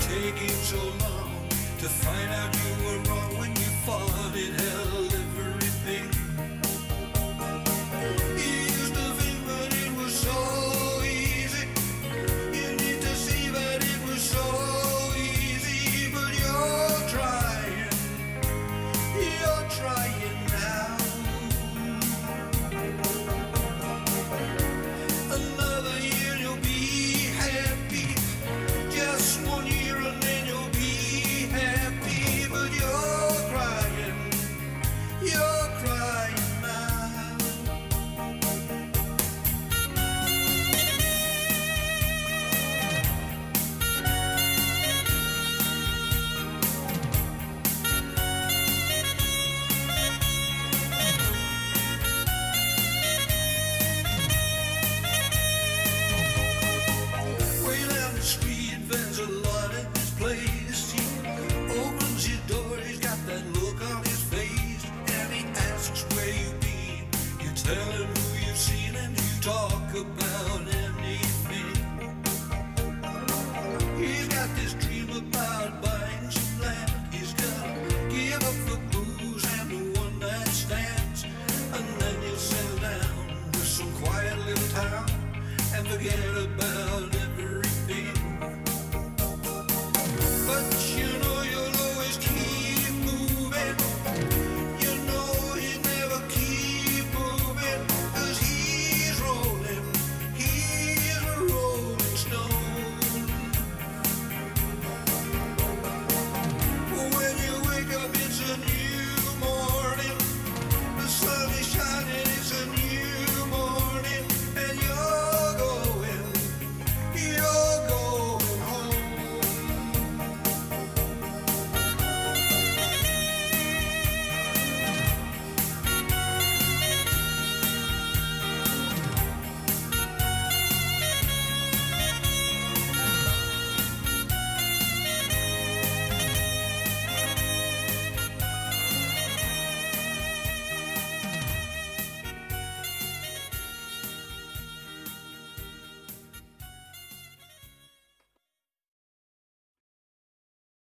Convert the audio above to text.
taking so long to find out you were wrong when you thought it held everything? You used to think that it was so easy. You need to see that it was so easy, but you're trying now. Another year you'll be happy. Just 1 year and then you'll be happy, but you're crying now. Way down the street there's a lot at this place. He opens his door, he's got that look on his face, and he asks where you been. You tell him who you've seen and you talk about anything. He's got this dream about buying some land. He's gotta give up the booze and the one night stands, and then you'll settle down to some quiet little town and forget about everything. But you